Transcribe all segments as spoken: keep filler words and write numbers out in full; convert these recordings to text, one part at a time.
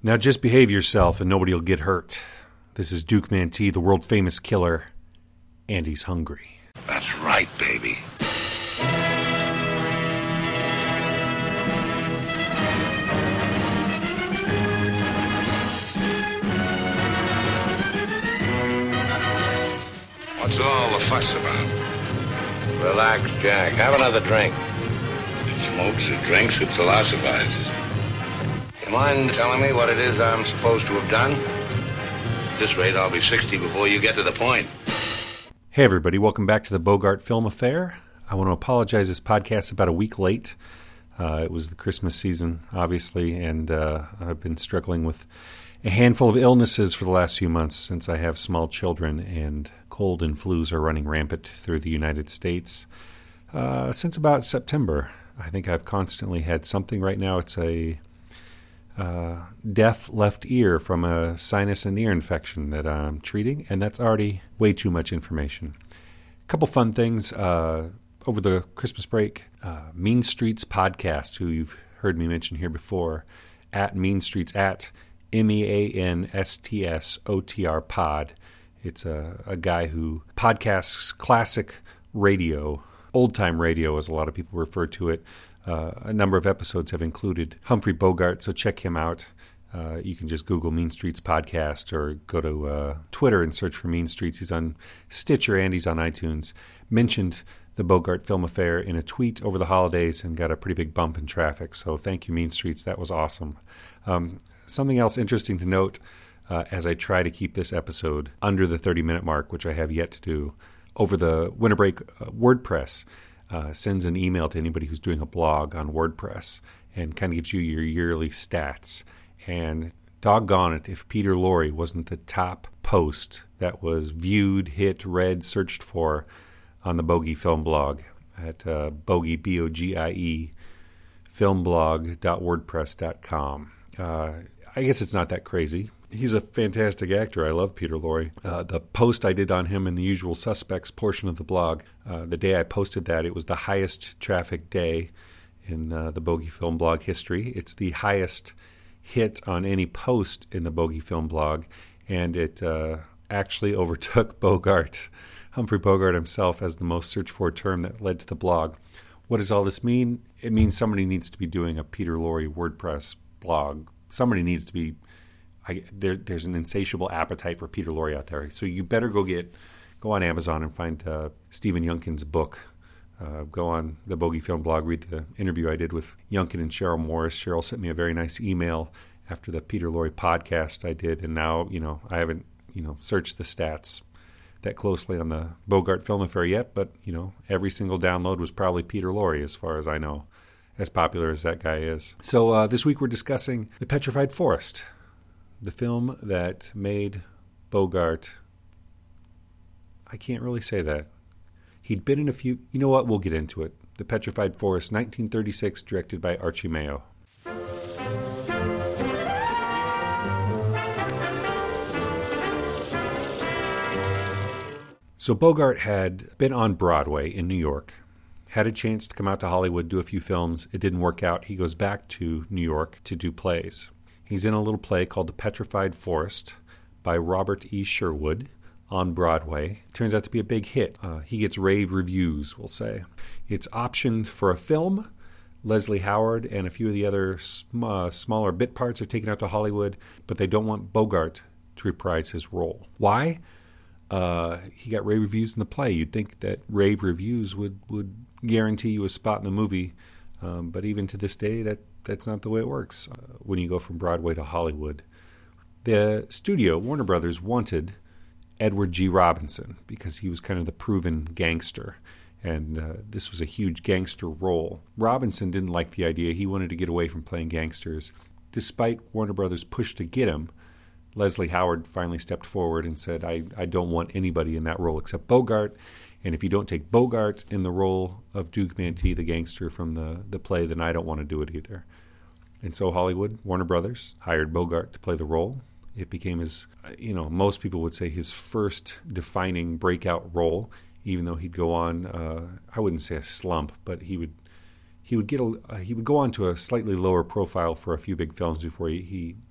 Now just behave yourself and nobody will get hurt. This is Duke Mantee, the world-famous killer, and he's hungry. That's right, baby. What's all the fuss about? Relax, Jack. Have another drink. It smokes, it drinks, it philosophizes. You mind telling me what it is I'm supposed to have done? At this rate, I'll be sixty before you get to the point. Hey everybody, welcome back to the Bogart Film Affair. I want to apologize, this podcast is about a week late. Uh, it was the Christmas season, obviously, and uh, I've been struggling with a handful of illnesses for the last few months since I have small children, and cold and flus are running rampant through the United States. Uh, since about September, I think I've constantly had something. Right now it's a uh, deaf left ear from a sinus and ear infection that I'm treating, and that's already way too much information. A couple fun things. Uh, over the Christmas break, uh, Mean Streets Podcast, who you've heard me mention here before, at Mean Streets, at M E A N S T S O T R pod. It's a, a guy who podcasts classic radio, old-time radio, as a lot of people refer to it. Uh, a number of episodes have included Humphrey Bogart, so check him out. Uh, you can just Google Mean Streets Podcast or go to uh, Twitter and search for Mean Streets. He's on Stitcher and he's on iTunes. Mentioned the Bogart Film Affair in a tweet over the holidays and got a pretty big bump in traffic. So thank you, Mean Streets. That was awesome. Um, something else interesting to note uh, as I try to keep this episode under the thirty-minute mark, which I have yet to do, over the winter break, uh, WordPress uh, sends an email to anybody who's doing a blog on WordPress and kind of gives you your yearly stats. And doggone it, if Peter Lorre wasn't the top post that was viewed, hit, read, searched for on the Bogey Film blog at uh, Bogey, B O G I E, filmblog dot wordpress dot com. Uh, I guess it's not that crazy. He's a fantastic actor. I love Peter Lorre. Uh, the post I did on him in the Usual Suspects portion of the blog, uh, the day I posted that, it was the highest traffic day in uh, the Bogey Film blog history. It's the highest hit on any post in the Bogey Film blog, and it uh, actually overtook Bogart, Humphrey Bogart himself, as the most searched for term that led to the blog. What does all this mean? It means somebody needs to be doing a Peter Lorre WordPress blog. Somebody needs to be, I, there, there's an insatiable appetite for Peter Lorre out there. So you better go get, go on Amazon and find uh, Stephen Youngkin's book. Uh, go on the Bogey Film blog, read the interview I did with Youngkin and Cheryl Morris. Cheryl sent me a very nice email after the Peter Lorre podcast I did, and now, you know, I haven't, you know, searched the stats that closely on the Bogart Film Affair yet, but, you know, every single download was probably Peter Lorre as far as I know, as popular as that guy is. So uh, this week we're discussing The Petrified Forest, the film that made Bogart, I can't really say that. He'd been in a few, you know what, we'll get into it. The Petrified Forest, nineteen thirty-six, directed by Archie Mayo. So Bogart had been on Broadway in New York, had a chance to come out to Hollywood, do a few films. It didn't work out. He goes back to New York to do plays. He's in a little play called The Petrified Forest by Robert E. Sherwood on Broadway. It turns out to be a big hit. Uh, he gets rave reviews, we'll say. It's optioned for a film. Leslie Howard and a few of the other sm- uh, smaller bit parts are taken out to Hollywood, but they don't want Bogart to reprise his role. Why? Uh, he got rave reviews in the play. You'd think that rave reviews would, would guarantee you a spot in the movie, um, but even to this day, that, that's not the way it works uh, when you go from Broadway to Hollywood. The studio, Warner Brothers, wanted Edward G. Robinson because he was kind of the proven gangster, and uh, this was a huge gangster role. Robinson didn't like the idea. He wanted to get away from playing gangsters. Despite Warner Brothers' push to get him, Leslie Howard finally stepped forward and said, I, I don't want anybody in that role except Bogart, and if you don't take Bogart in the role of Duke Mantee, the gangster from the, the play, then I don't want to do it either. And so Hollywood, Warner Brothers, hired Bogart to play the role. It became his, you know, most people would say his first defining breakout role, even though he'd go on, uh, I wouldn't say a slump, but he would he would get a, uh, he would go on to a slightly lower profile for a few big films before he, he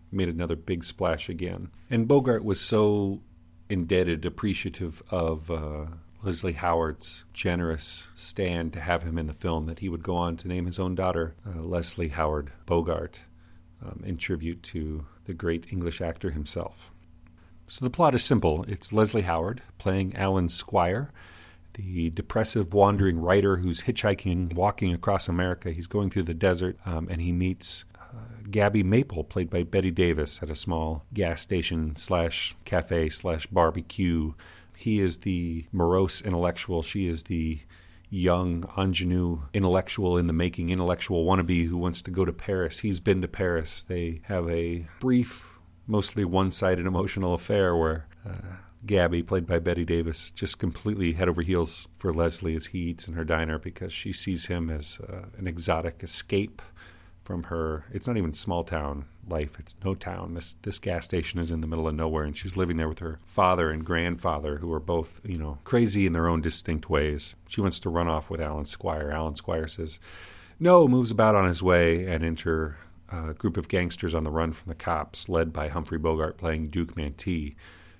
made another big splash again. And Bogart was so indebted, appreciative of uh, Leslie Howard's generous stand to have him in the film that he would go on to name his own daughter uh, Leslie Howard Bogart um, in tribute to the great English actor himself. So the plot is simple. It's Leslie Howard playing Alan Squire, the depressive, wandering writer who's hitchhiking, walking across America. He's going through the desert, um, and he meets uh, Gabby Maple, played by Bette Davis, at a small gas station slash cafe slash barbecue. He is the morose intellectual. She is the young, ingenue intellectual in the making, intellectual wannabe who wants to go to Paris. He's been to Paris. They have a brief, mostly one-sided emotional affair where uh, Gabby, played by Bette Davis, just completely head over heels for Leslie as he eats in her diner because she sees him as uh, an exotic escape from her. It's not even small town life. It's no town. This this gas station is in the middle of nowhere, and she's living there with her father and grandfather, who are both, you know, crazy in their own distinct ways. She wants to run off with Alan Squire. Alan Squire says no, moves about on his way, and enter a group of gangsters on the run from the cops, led by Humphrey Bogart playing Duke Mantee,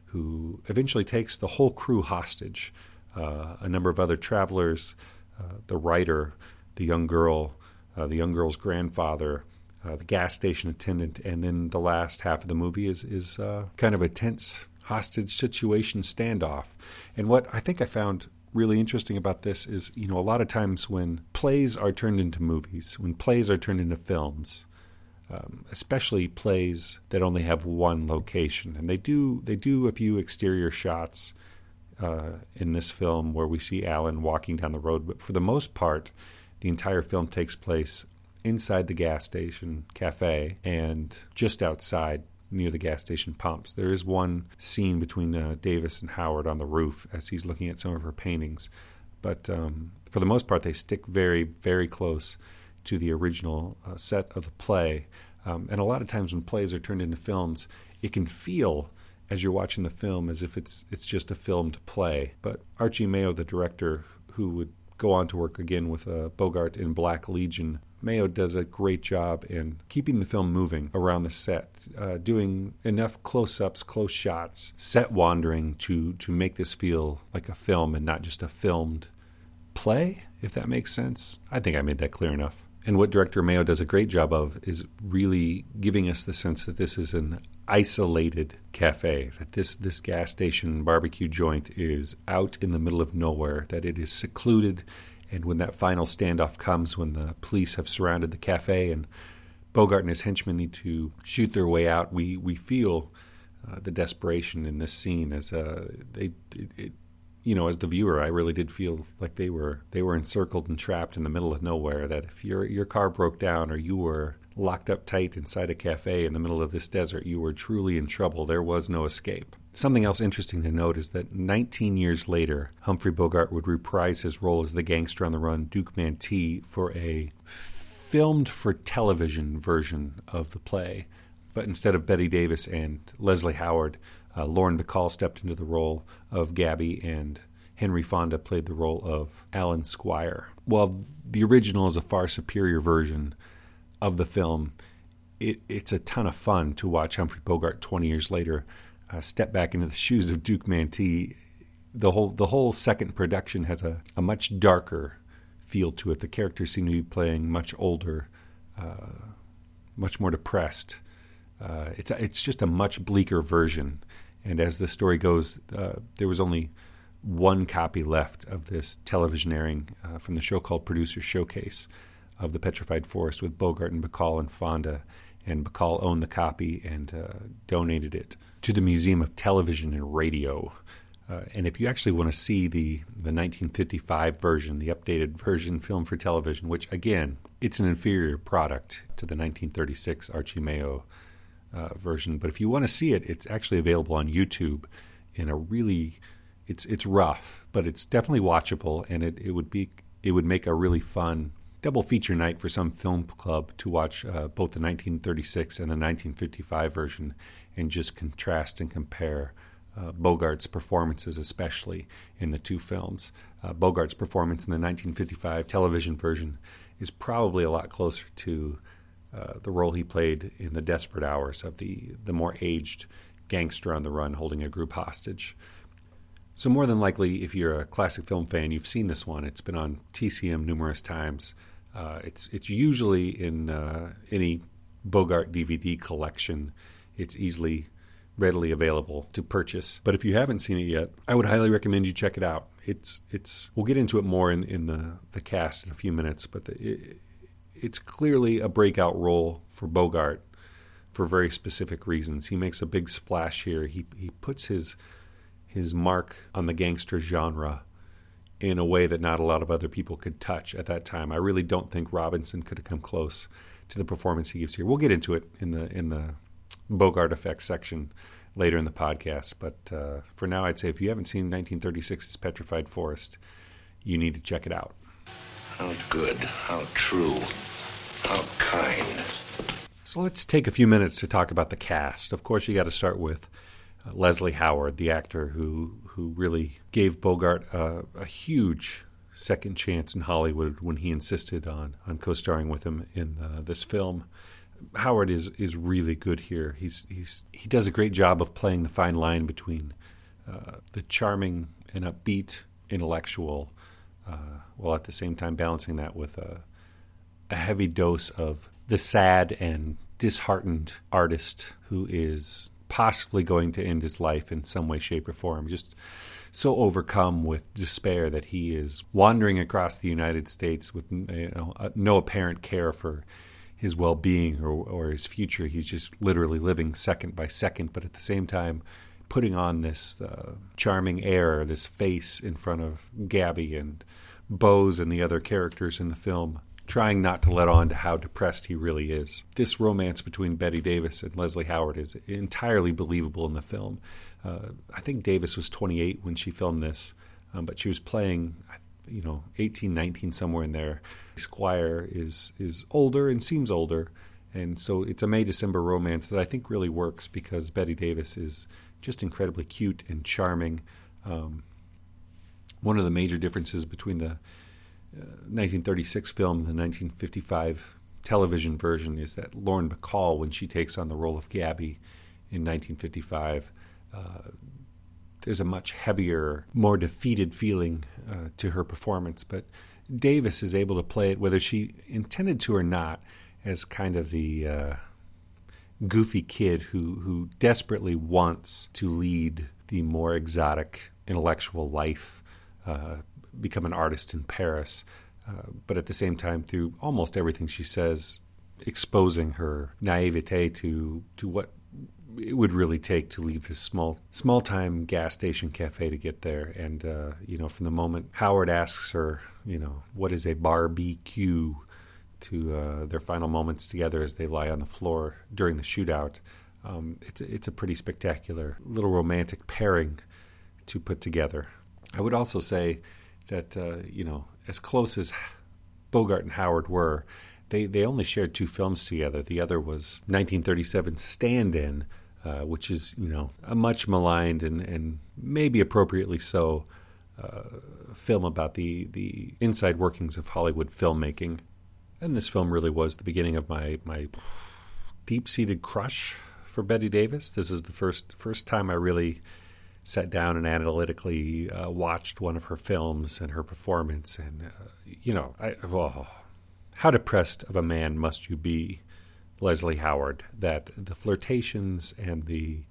who eventually takes the whole crew hostage. Uh, a number of other travelers, uh, the writer, the young girl, uh, the young girl's grandfather, uh, the gas station attendant, and then the last half of the movie is is uh, kind of a tense hostage situation standoff. And what I think I found really interesting about this is, you know, a lot of times when plays are turned into movies, when plays are turned into films, Um, especially plays that only have one location. And they do they do a few exterior shots uh, in this film where we see Alan walking down the road. But for the most part, the entire film takes place inside the gas station cafe and just outside near the gas station pumps. There is one scene between uh, Davis and Howard on the roof as he's looking at some of her paintings. But um, for the most part, they stick very, very close to the original uh, set of the play. Um, and a lot of times when plays are turned into films, it can feel, as you're watching the film, as if it's it's just a filmed play. But Archie Mayo, the director, who would go on to work again with uh, Bogart in Black Legion, Mayo does a great job in keeping the film moving around the set, uh, doing enough close-ups, close shots, set wandering to, to make this feel like a film and not just a filmed play, if that makes sense. I think I made that clear enough. And what director Mayo does a great job of is really giving us the sense that this is an isolated cafe, that this, this gas station barbecue joint is out in the middle of nowhere, that it is secluded. And when that final standoff comes, when the police have surrounded the cafe and Bogart and his henchmen need to shoot their way out, we, we feel uh, the desperation in this scene as uh, they it, it, you know, as the viewer, I really did feel like they were they were encircled and trapped in the middle of nowhere, that if your your car broke down or you were locked up tight inside a cafe in the middle of this desert, you were truly in trouble. There was no escape. Something else interesting to note is that nineteen years later, Humphrey Bogart would reprise his role as the gangster on the run, Duke Mantee, for a filmed-for-television version of the play. But instead of Bette Davis and Leslie Howard, Uh, Lauren Bacall stepped into the role of Gabby, and Henry Fonda played the role of Alan Squire. While the original is a far superior version of the film, it, it's a ton of fun to watch Humphrey Bogart twenty years later uh, step back into the shoes of Duke Mantee. The whole the whole second production has a, a much darker feel to it. The characters seem to be playing much older, uh, much more depressed. Uh, it's it's just a much bleaker version. And as the story goes, uh, there was only one copy left of this television airing uh, from the show called Producer's Showcase of The Petrified Forest with Bogart and Bacall and Fonda. And Bacall owned the copy and uh, donated it to the Museum of Television and Radio. Uh, and if you actually want to see the, the nineteen fifty-five version, the updated version film for television, which, again, it's an inferior product to the nineteen thirty-six Archie Mayo Uh, version, but if you want to see it, it's actually available on YouTube in a really, it's it's rough, but it's definitely watchable, and it, it would be it would make a really fun double feature night for some film club to watch uh, both the nineteen thirty-six and the nineteen fifty-five version and just contrast and compare uh, Bogart's performances, especially in the two films. Uh, Bogart's performance in the nineteen fifty-five television version is probably a lot closer to uh, the role he played in The Desperate Hours of the, the more aged gangster on the run holding a group hostage. So more than likely, if you're a classic film fan, you've seen this one. It's been on T C M numerous times. Uh, it's it's usually in uh, any Bogart D V D collection. It's easily, readily available to purchase. But if you haven't seen it yet, I would highly recommend you check it out. It's it's we'll get into it more in, in the, the cast in a few minutes, but the, it, it's clearly a breakout role for Bogart for very specific reasons. He makes a big splash here. He he puts his his mark on the gangster genre in a way that not a lot of other people could touch at that time. I really don't think Robinson could have come close to the performance he gives here. We'll get into it in the in the Bogart effects section later in the podcast. But uh, for now, I'd say if you haven't seen nineteen thirty-six's Petrified Forest, you need to check it out. How good, how true, how kind. So let's take a few minutes to talk about the cast. Of course, you got to start with uh, Leslie Howard, the actor who who really gave Bogart uh, a huge second chance in Hollywood when he insisted on on co-starring with him in uh, this film. Howard is is really good here. He's he's he does a great job of playing the fine line between uh, the charming and upbeat intellectual, uh, while at the same time balancing that with a, a heavy dose of the sad and disheartened artist who is possibly going to end his life in some way, shape, or form. Just so overcome with despair that he is wandering across the United States with you know, no apparent care for his well-being or, or his future. He's just literally living second by second, but at the same time putting on this uh, charming air, this face in front of Gabby and Bose and the other characters in the film, trying not to let on to how depressed he really is. This romance between Bette Davis and Leslie Howard is entirely believable in the film. Uh, I think Davis was twenty-eight when she filmed this, um, but she was playing, you know, eighteen, nineteen, somewhere in there. Squire is is older and seems older, and so it's a May-December romance that I think really works because Bette Davis is just incredibly cute and charming. Um, one of the major differences between the uh, nineteen thirty-six film and the nineteen fifty-five television version is that Lauren Bacall, when she takes on the role of Gabby in nineteen fifty-five, uh, there's a much heavier, more defeated feeling uh, to her performance. But Davis is able to play it, whether she intended to or not, as kind of the uh, goofy kid who, who desperately wants to lead the more exotic intellectual life, uh, become an artist in Paris, uh, but at the same time, through almost everything she says, exposing her naivete to to what it would really take to leave this small small time gas station cafe to get there. And uh, you know, from the moment Howard asks her, you know, what is a barbecue, to uh, their final moments together as they lie on the floor during the shootout, um, it's it's a pretty spectacular little romantic pairing to put together. I would also say that uh, you know, as close as Bogart and Howard were, they they only shared two films together. The other was nineteen thirty-seven's Stand-In, uh, which is, you know, a much maligned and, and maybe appropriately so uh, film about the, the inside workings of Hollywood filmmaking. And this film really was the beginning of my, my deep-seated crush for Bette Davis. This is the first first time I really sat down and analytically uh, watched one of her films and her performance. And, uh, you know, I, oh, how depressed of a man must you be, Leslie Howard, that the flirtations and the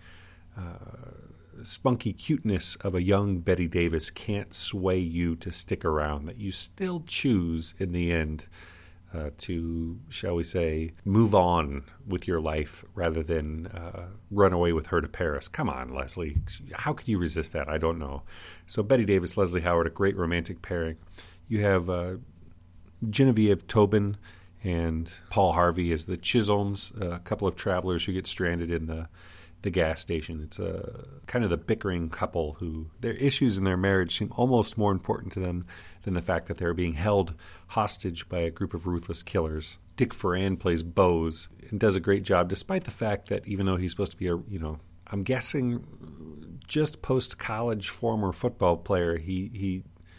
uh, spunky cuteness of a young Bette Davis can't sway you to stick around, that you still choose in the end uh, to, shall we say, move on with your life rather than uh, run away with her to Paris. Come on, Leslie. How could you resist that? I don't know. So Bette Davis, Leslie Howard, a great romantic pairing. You have uh, Genevieve Tobin and Paul Harvey as the Chisholms, a couple of travelers who get stranded in the the gas station. It's a kind of the bickering couple who their issues in their marriage seem almost more important to them than the fact that they're being held hostage by a group of ruthless killers. Dick Foran plays Bose and does a great job, despite the fact that even though he's supposed to be a, you know, I'm guessing just post-college former football player, he he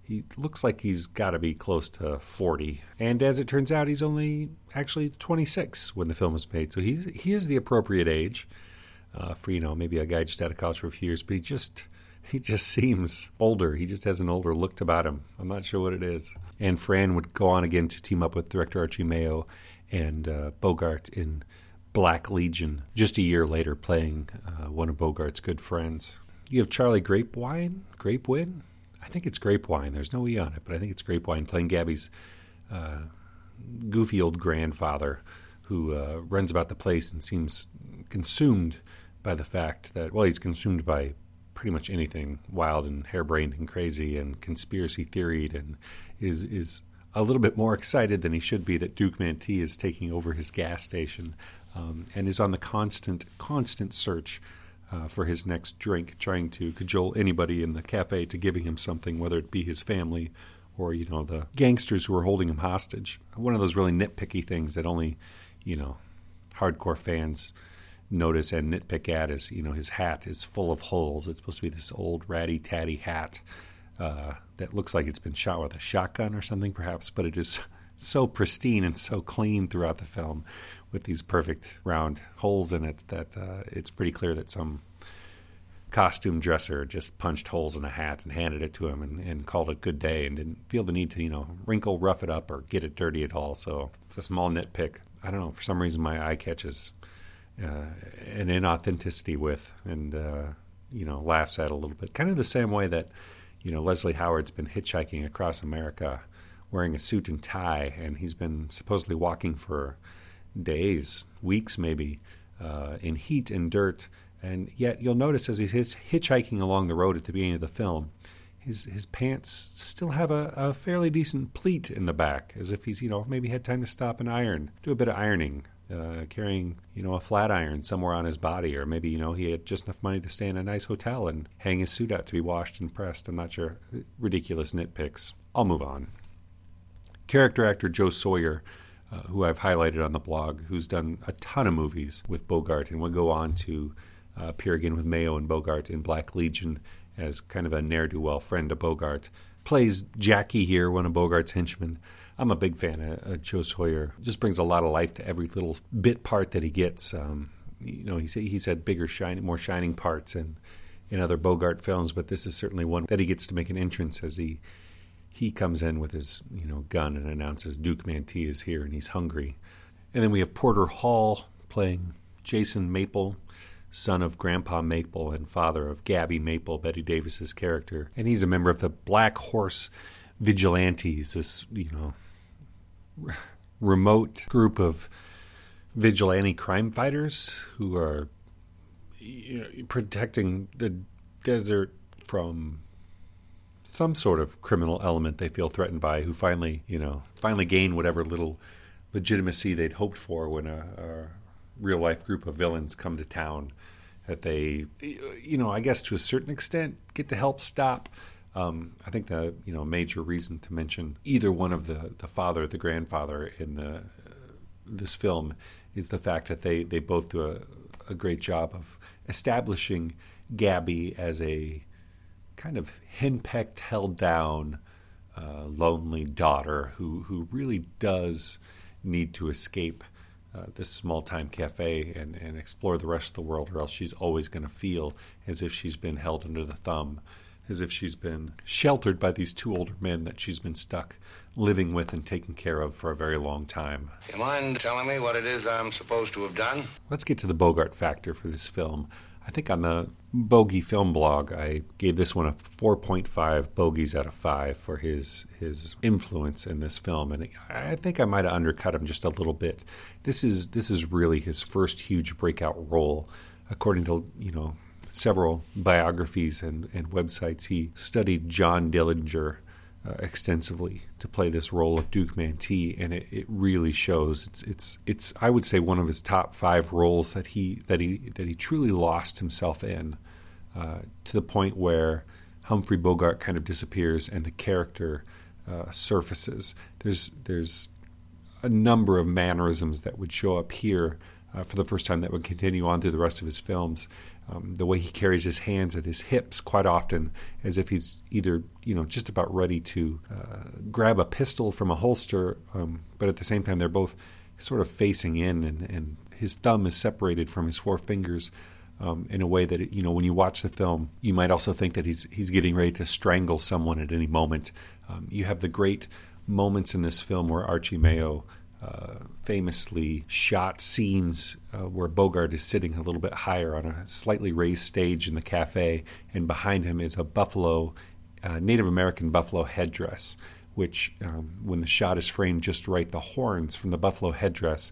he looks like he's got to be close to forty. And as it turns out, he's only actually twenty-six when the film was made. So he, he is the appropriate age uh, for, you know, maybe a guy just out of college for a few years. But he just... He just seems older. He just has an older look about him. I'm not sure what it is. And Fran would go on again to team up with director Archie Mayo and uh, Bogart in Black Legion, just a year later playing uh, one of Bogart's good friends. You have Charlie Grapewine? Grapewin? I think it's Grapewine. There's no E on it, but I think it's Grapewine playing Gabby's uh, goofy old grandfather who uh, runs about the place and seems consumed by the fact that, well, he's consumed by pretty much anything wild and harebrained and crazy and conspiracy theoried, and is is a little bit more excited than he should be that Duke Mantee is taking over his gas station, um, and is on the constant constant search uh, for his next drink, trying to cajole anybody in the cafe to giving him something, whether it be his family or, you know, the gangsters who are holding him hostage. One of those really nitpicky things that only, you know, hardcore fans notice and nitpick at is, you know, his hat is full of holes. It's supposed to be this old ratty-tatty hat uh, that looks like it's been shot with a shotgun or something, perhaps, but it is so pristine and so clean throughout the film with these perfect round holes in it that uh, it's pretty clear that some costume dresser just punched holes in a hat and handed it to him and, and called it good day and didn't feel the need to, you know, wrinkle, rough it up, or get it dirty at all. So it's a small nitpick. I don't know, for some reason my eye catches Uh, an inauthenticity with, and uh, you know, laughs at a little bit. Kind of the same way that, you know, Leslie Howard's been hitchhiking across America wearing a suit and tie, and he's been supposedly walking for days, weeks maybe, uh, in heat and dirt. And yet you'll notice as he's hitchhiking along the road at the beginning of the film, his his pants still have a, a fairly decent pleat in the back, as if he's, you know, maybe had time to stop and iron, do a bit of ironing. Uh, carrying, you know, a flat iron somewhere on his body, or maybe, you know, he had just enough money to stay in a nice hotel and hang his suit out to be washed and pressed. I'm not sure. Ridiculous nitpicks. I'll move on. Character actor Joe Sawyer, uh, who I've highlighted on the blog, who's done a ton of movies with Bogart and will go on to uh, appear again with Mayo and Bogart in Black Legion as kind of a ne'er-do-well friend of Bogart. Plays Jackie here, one of Bogart's henchmen. I'm a big fan of uh, Joe Sawyer. Just brings a lot of life to every little bit part that he gets. Um, you know, he's he's had bigger, shining, more shining parts in in other Bogart films, but this is certainly one that he gets to make an entrance as he he comes in with his, you know, gun and announces Duke Mantee is here and he's hungry. And then we have Porter Hall playing Jason Maple, son of Grandpa Maple and father of Gabby Maple, Betty Davis's character, and he's a member of the Black Horse Vigilantes, this, you know, r- remote group of vigilante crime fighters who are, you know, protecting the desert from some sort of criminal element they feel threatened by, who finally, you know, finally gain whatever little legitimacy they'd hoped for when a, a real-life group of villains come to town, that they, you know, I guess to a certain extent get to help stop. Um, I think the, you know, major reason to mention either one of the, the father or the grandfather in the uh, this film is the fact that they, they both do a, a great job of establishing Gabby as a kind of henpecked, held down, uh, lonely daughter who, who really does need to escape uh, this small-time cafe and, and explore the rest of the world, or else she's always going to feel as if she's been held under the thumb, as if she's been sheltered by these two older men that she's been stuck living with and taking care of for a very long time. You mind telling me what it is I'm supposed to have done? Let's get to the Bogart factor for this film. I think on the Bogey Film blog, I gave this one a four point five bogeys out of five for his his influence in this film, and I think I might have undercut him just a little bit. This is this is really his first huge breakout role, according to, you know, several biographies and, and websites. He studied John Dillinger uh, extensively to play this role of Duke Mantee, and it, it really shows. It's it's it's I would say one of his top five roles that he that he that he truly lost himself in, uh, to the point where Humphrey Bogart kind of disappears and the character uh, surfaces. There's there's a number of mannerisms that would show up here Uh, for the first time that would continue on through the rest of his films. Um, the way he carries his hands at his hips quite often, as if he's either, you know, just about ready to uh, grab a pistol from a holster, um, but at the same time they're both sort of facing in, and, and his thumb is separated from his four fingers um, in a way that, you know, when you watch the film, you might also think that he's he's getting ready to strangle someone at any moment. Um, you have the great moments in this film where Archie Mayo Uh, famously shot scenes uh, where Bogart is sitting a little bit higher on a slightly raised stage in the cafe, and behind him is a buffalo, uh, Native American buffalo headdress, which, um, when the shot is framed just right, the horns from the buffalo headdress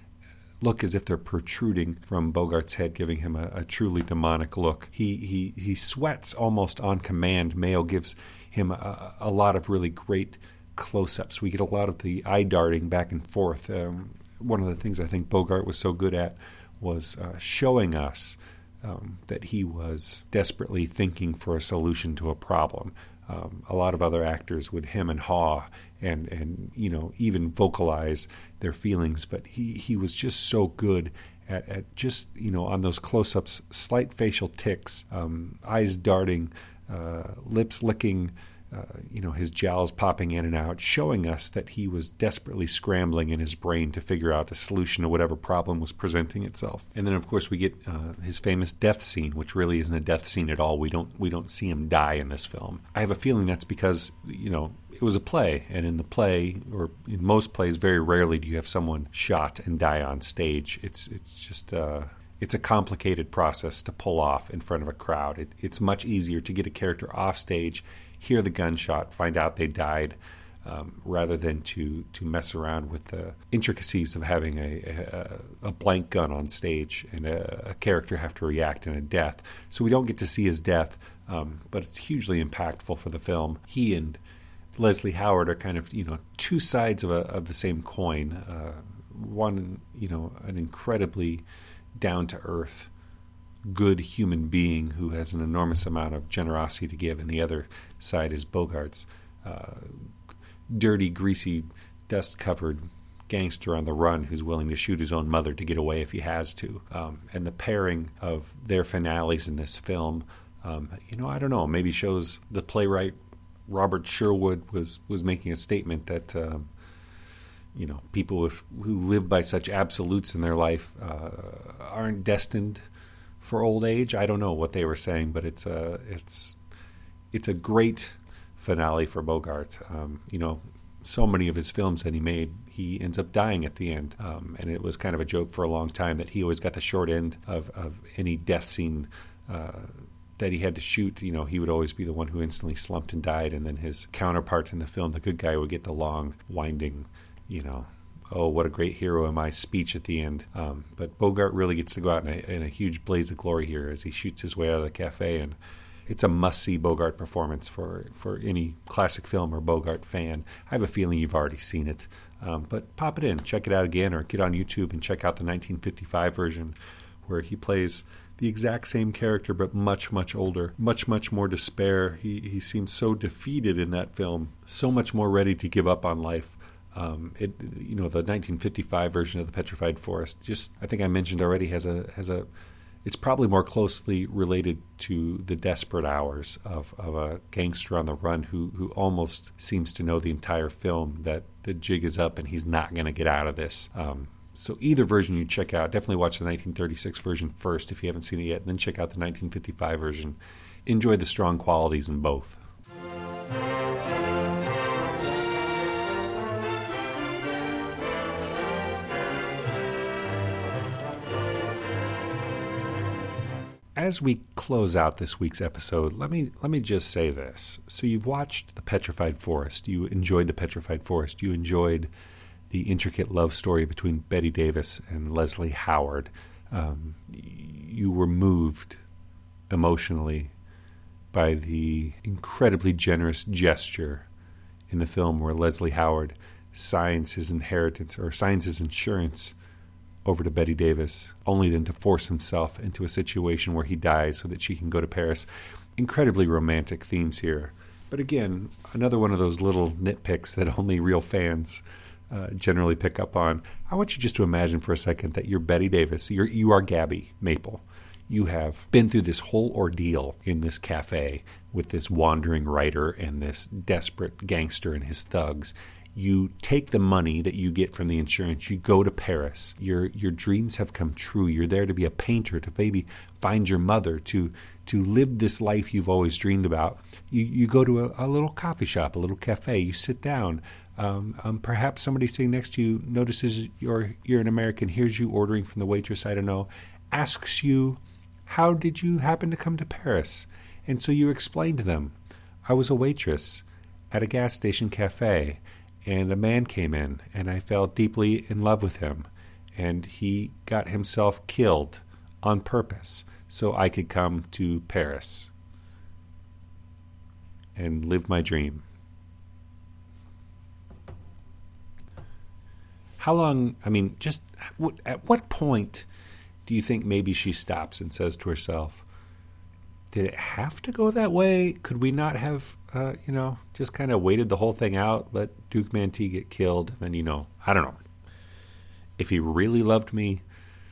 look as if they're protruding from Bogart's head, giving him a, a truly demonic look. He, he, he sweats almost on command. Mayo gives him a, a lot of really great close-ups. We get a lot of the eye darting back and forth. Um, one of the things I think Bogart was so good at was uh, showing us um, that he was desperately thinking for a solution to a problem. Um, a lot of other actors would hem and haw and, and you know, even vocalize their feelings, but he, he was just so good at, at just, you know, on those close-ups, slight facial tics, um, eyes darting, uh, lips licking, Uh, you know, his jowls popping in and out, showing us that he was desperately scrambling in his brain to figure out a solution to whatever problem was presenting itself. And then, of course, we get uh, his famous death scene, which really isn't a death scene at all. We don't we don't see him die in this film. I have a feeling that's because, you know, it was a play, and in the play, or in most plays, very rarely do you have someone shot and die on stage. It's it's just uh, it's a complicated process to pull off in front of a crowd. It, it's much easier to get a character off stage, hear the gunshot, find out they died, um, rather than to, to mess around with the intricacies of having a, a, a blank gun on stage and a, a character have to react in a death. So we don't get to see his death, um, but it's hugely impactful for the film. He and Leslie Howard are kind of, you know, two sides of, a, of the same coin. Uh, one, you know, an incredibly down-to-earth, good human being who has an enormous amount of generosity to give, and the other side is Bogart's uh, dirty, greasy, dust-covered gangster on the run who's willing to shoot his own mother to get away if he has to. Um, and the pairing of their finales in this film, um, you know, I don't know, maybe shows the playwright Robert Sherwood was, was making a statement that, um, you know, people with, who live by such absolutes in their life uh, aren't destined for old age. I don't know what they were saying, but it's a it's it's a great finale for Bogart. Um, you know, so many of his films that he made, he ends up dying at the end, um, and it was kind of a joke for a long time that he always got the short end of of any death scene uh, that he had to shoot. You know, he would always be the one who instantly slumped and died, and then his counterpart in the film, the good guy, would get the long, winding, you know, oh, what a great hero am I speech at the end. Um, but Bogart really gets to go out in a, in a huge blaze of glory here as he shoots his way out of the cafe, and it's a must-see Bogart performance for, for any classic film or Bogart fan. I have a feeling you've already seen it, um, but pop it in, check it out again, or get on YouTube and check out the nineteen fifty-five version where he plays the exact same character but much, much older, much, much more despair. He, he seems so defeated in that film, so much more ready to give up on life. Um, it, you know, the nineteen fifty-five version of The Petrified Forest, just, I think I mentioned already, has a, has a, it's probably more closely related to the desperate hours of, of a gangster on the run who, who almost seems to know the entire film that the jig is up and he's not going to get out of this. Um, so either version you check out, definitely watch the nineteen thirty-six version first if you haven't seen it yet, and then check out the nineteen fifty-five version. Enjoy the strong qualities in both. As we close out this week's episode, let me let me just say this. So you've watched The Petrified Forest. You enjoyed The Petrified Forest. You enjoyed the intricate love story between Bette Davis and Leslie Howard. Um, you were moved emotionally by the incredibly generous gesture in the film where Leslie Howard signs his inheritance or signs his insurance over to Bette Davis, only then to force himself into a situation where he dies so that she can go to Paris. Incredibly romantic themes here. But again, another one of those little nitpicks that only real fans uh, generally pick up on. I want you just to imagine for a second that you're Bette Davis. You're, you are Gabby Maple. You have been through this whole ordeal in this cafe with this wandering writer and this desperate gangster and his thugs. You take the money that you get from the insurance, you go to Paris. Your your dreams have come true. You're there to be a painter, to maybe find your mother, to to live this life you've always dreamed about. You you go to a, a little coffee shop, a little cafe. You sit down. Um, um, perhaps somebody sitting next to you notices you're you're an American, hears you ordering from the waitress, I don't know, asks you, how did you happen to come to Paris? And so you explain to them, I was a waitress at a gas station cafe, and a man came in, and I fell deeply in love with him, and he got himself killed on purpose so I could come to Paris and live my dream. How long, I mean, just what, at what point do you think maybe she stops and says to herself, did it have to go that way? Could we not have, uh, you know, just kind of waited the whole thing out, let Duke Mantee get killed, and then, you know, I don't know. If he really loved me,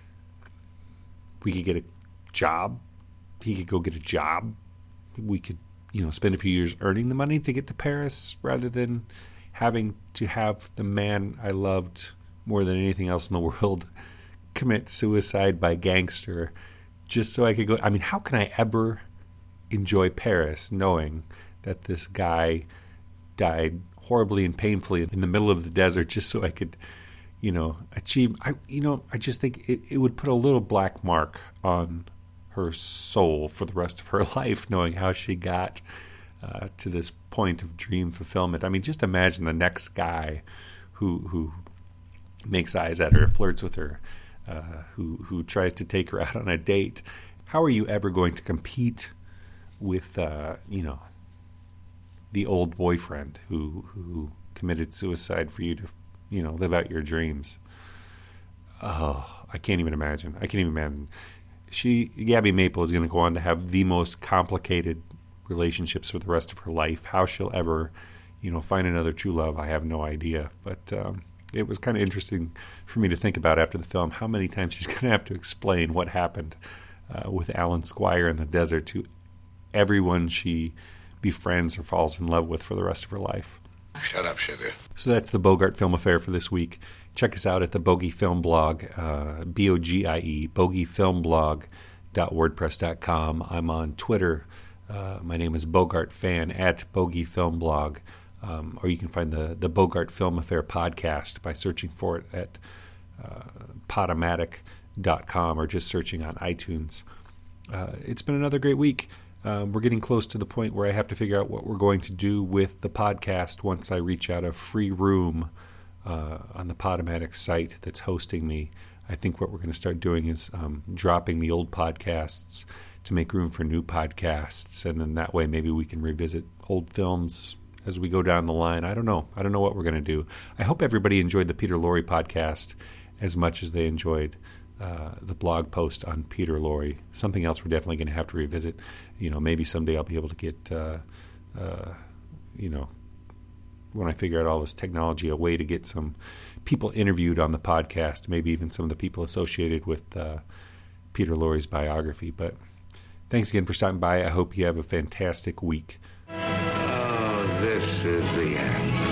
we could get a job. He could go get a job. We could, you know, spend a few years earning the money to get to Paris rather than having to have the man I loved more than anything else in the world commit suicide by gangster just so I could go. I mean, how can I ever enjoy Paris knowing that this guy died horribly and painfully in the middle of the desert just so I could, you know, achieve. I, you know, I just think it, it would put a little black mark on her soul for the rest of her life, knowing how she got uh, to this point of dream fulfillment. I mean, just imagine the next guy who who makes eyes at her, flirts with her, uh, who who tries to take her out on a date. How are you ever going to compete with, uh, you know, the old boyfriend who who committed suicide for you to, you know, live out your dreams? Oh, I can't even imagine. I can't even imagine. She, Gabby Maple, is going to go on to have the most complicated relationships for the rest of her life. How she'll ever, you know, find another true love, I have no idea. But um, it was kind of interesting for me to think about after the film how many times she's going to have to explain what happened uh, with Alan Squire in the desert to everyone she befriends or falls in love with for the rest of her life. Shut up, sugar. So that's the Bogart Film Affair for this week. Check us out at the Bogey Film Blog, uh, B O G I E, bogey film blog dot wordpress dot com. I'm on Twitter. Uh, my name is Bogart Fan at Bogey Film Blog. Um, or you can find the, the Bogart Film Affair podcast by searching for it at uh, podomatic dot com or just searching on iTunes. Uh, it's been another great week. Um, we're getting close to the point where I have to figure out what we're going to do with the podcast once I reach out a free room uh, on the Podomatic site that's hosting me. I think what we're going to start doing is um, dropping the old podcasts to make room for new podcasts, and then that way maybe we can revisit old films as we go down the line. I don't know. I don't know what we're going to do. I hope everybody enjoyed the Peter Lorre podcast as much as they enjoyed Uh, the blog post on Peter Lorre. Something else we're definitely going to have to revisit. You know, maybe someday I'll be able to get, uh, uh, you know, when I figure out all this technology, a way to get some people interviewed on the podcast, maybe even some of the people associated with uh, Peter Lorre's biography. But thanks again for stopping by. I hope you have a fantastic week. Oh, this is the end.